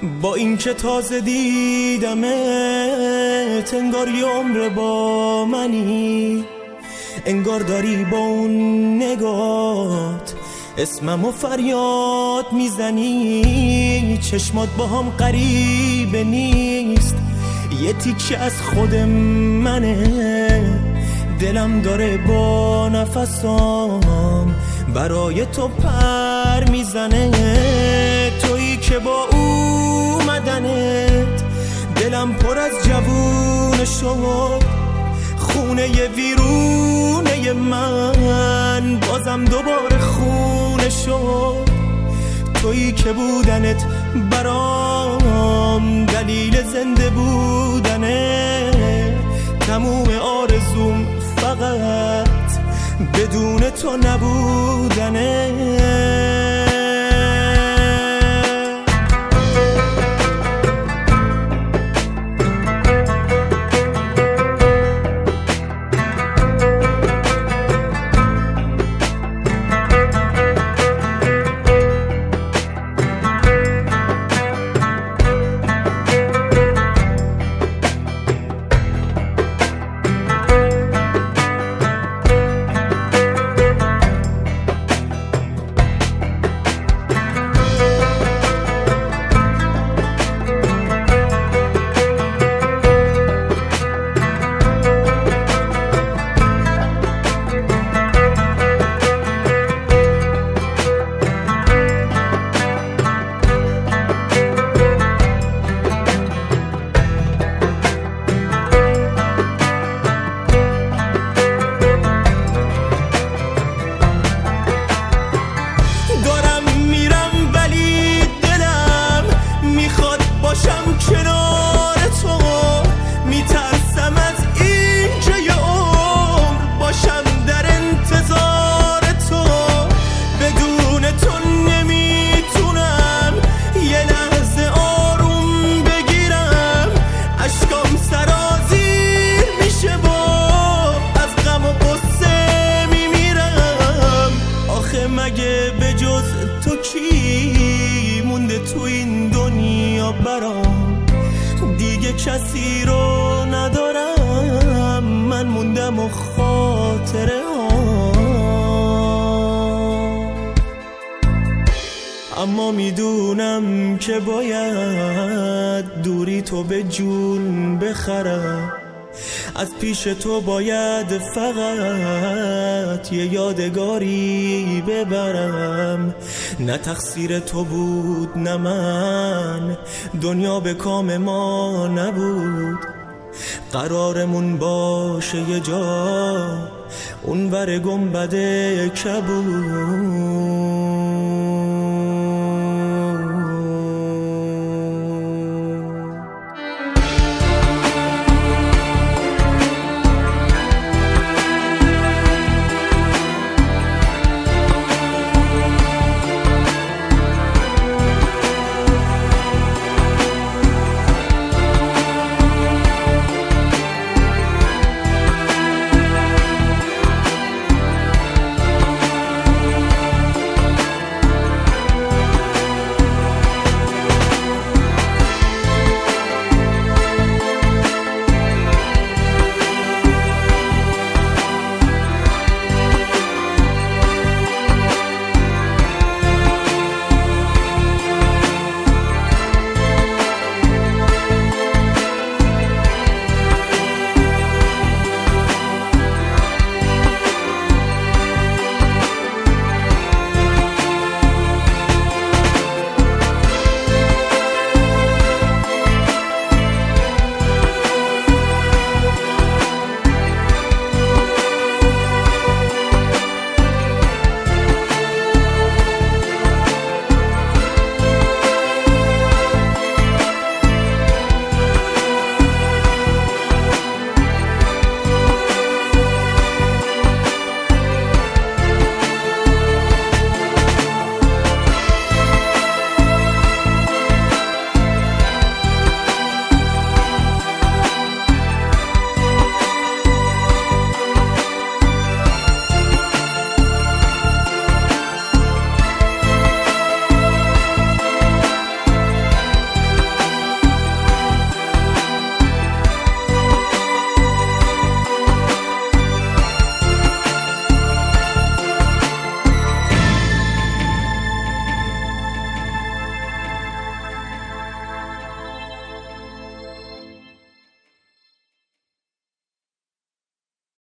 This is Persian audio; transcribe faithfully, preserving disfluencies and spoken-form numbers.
با این که تازه دیدمت انگار یه عمر با منی، انگار داری با اون نگات اسممو فریاد میزنی. چشمات با هم غریبه نیست، یه تیکه از خود منه. دلم داره با نفسام برای تو پر میزنه. تویی که با اومدنت دلم پر از جوونه شد، خونه ی ویرونه من بازم دوباره خونه شد. تویی که بودنت برام دلیل زنده بودنه، تموم آرزوم فقط بدون تو نبودنه. مگه به جز تو کی مونده تو این دنیا برام؟ دیگه کسی رو ندارم، من موندم و خاطره ها. اما میدونم که باید دوری تو به جون بخرم، از پیش تو باید فقط یه یادگاری ببرم. نه تقصیر تو بود نه من، دنیا به کام ما نبود. قرارمون باشه یه جا اونور گنبد کبود.